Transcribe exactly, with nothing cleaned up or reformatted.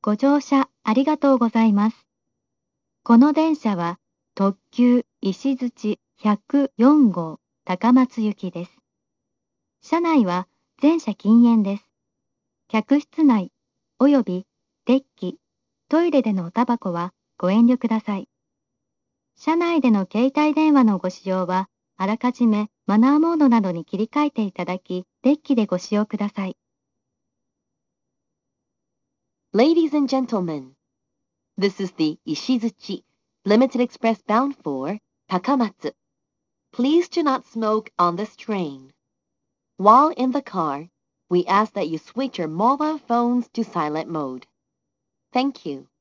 ご乗車ありがとうございます。この電車は特急石槌ひゃくよん号高松行きです。車内は全車禁煙です。客室内およびデッキ、トイレでのおタバコはご遠慮ください。車内での携帯電話のご使用はあらかじめマナーモードなどに切り替えていただき、デッキでご使用ください。 Ladies and gentlemen, this is the Ishizuchi Limited Express bound for Takamatsu. Please do not smoke on this train. While in the car, we ask that you switch your mobile phones to silent mode. Thank you.